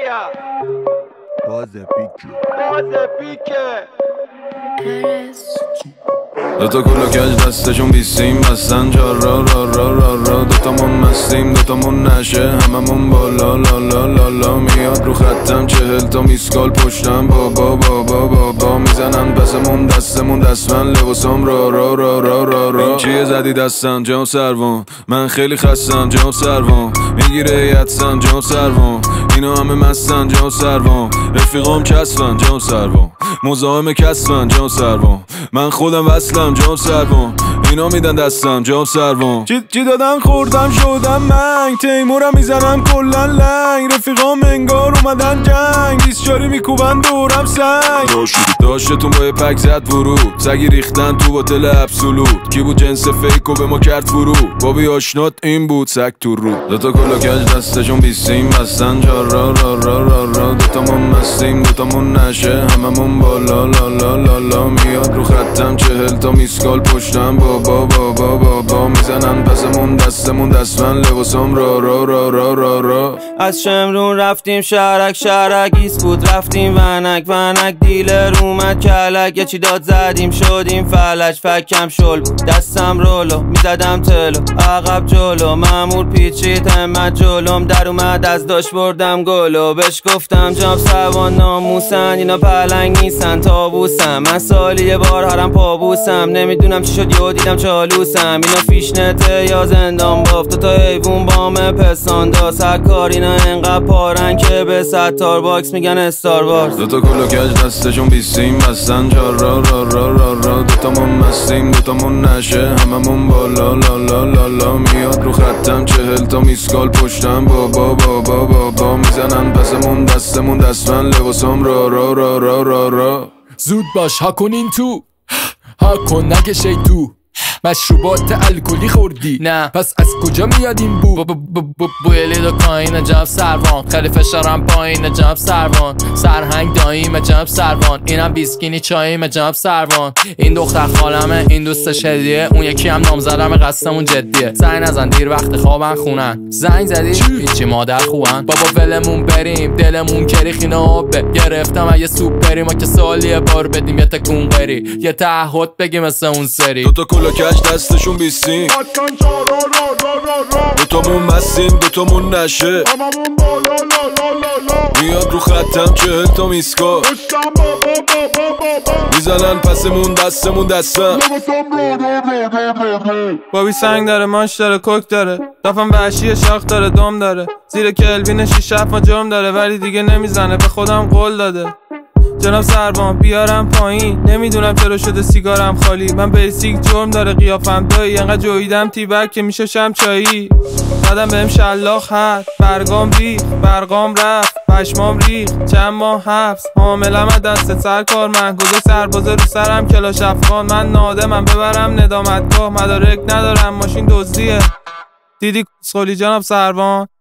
باز پیکه دوتا کلا کج دستشون بیستیم بستن جا را دوتامون مستیم دوتامون نشه هممون بالا لا میاد رو خطم 40 تا میسکال پشتم بابا میزنن پسمون دستمون دستمن لباسم را این چیه زدی دستم جام سروان من خیلی خستم جام سروان میگیره یدسم جام سروان اینا همه مستن جام سروان رفیقام کسفن جام سروان مزاحم کسفن جام سروان من خودم وصلم جام سروان اینا میدن دستم جام سروان چی دادن خوردم شدم منگ تیمورم میزنم کلا لنگ رفیقام انگار اومدن جنگ دیسچاری میکوبن دورم سنگ داشتتون با یه پک زد ورود سگی ریختن تو باتل ابسولوت کی بود جنس فیکو به ما کرد فرو بابی آشنات این بود سگ تو رو دوتا کلا کج دستشون بیستیم بستن جا را دوتامون مستیم دوتامون نشه هممون بالا لا میاد رو خطم 40 تا میسکال پشتم بابا میزنن پسمون دستمون دستمن لباسم را از شمرون رفتیم شهرک ایسکوت رفتیم ونک دیلر اومد کلک یه چی داد زدیم شدیم فلج فکم شل دستم رولو میزدم تلو عقب جلو مامور پیچید همت جلوم در اومد از داشت بردم گلو بهش گفتم جام سوان ناموسن اینا پلنگ نیستن تابوسم من سالی یه بار هرم پابوسم نمیدونم چی شد یهو دیدم چالوسم اینا فیشنته یا زندان بافت تا حیوون بامه پستان داس هر کار اینا انقدر پارن که به ستار باکس میگن استار وارز دوتا کلا کج دستشون بیستیم بستن جا را دوتامون مستیم دوتامون نشه هممون بالا لا میاد رو خطم 40 تا میسکال پشتم بابا میزنن پسمون دستمون دستمن لباسم را زود باش ها کن این تو ها کن نکشه تو مشروبات الکلی خوردی نه پس از کجا میاد این بو بوی لیدو کاین جناب سروان خیلی فشارم پایین جناب سروان سرهنگ داییم جناب سروان اینم بیسکینی چاییم جناب سروان این دختر خالمه این دوستش هدیه اون یکی هم نامزدم قصدمون جدیه زنگ نزن دیر وقت خوابن خونن زنگ زدی هیچی مادر خوبن بابا ولمون بریم دلمون کریخینه آبه گرفتم اگه سوپ بریم ما که سالیه بار بدیم یه تکون بری یه تعهد بگیم مثل اون سری دوتا کلا کج دستشون بیستیم دوتامون مستیم دوتامون نشه میاد رو خطم 40 تا میسکال میزنن پسمون دستمون دستم بابی سنگ داره ماش داره کوک داره دفعم وحشی شاخ داره دم داره زیر کلوین 6 7 جرم داره ولی دیگه نمیزنه به خودم قول داده جناب سروان بیارم پایین نمیدونم چرا شده سیگارم خالی من بیسیک جرم داره قیافم دایی انقدر جویدم تیبک که میشه شم چایی دادم بهم شلاخ هر برگام ریخ برقام رفت پشمام ریخ چند ماه حبس حاملم از دست سرکار من گذاشت سربازه رو سرم کلاش افغان من نادمم ببرم ندامتگاه مدارک ندارم ماشین دزدیه دیدی کسخلی جناب سروان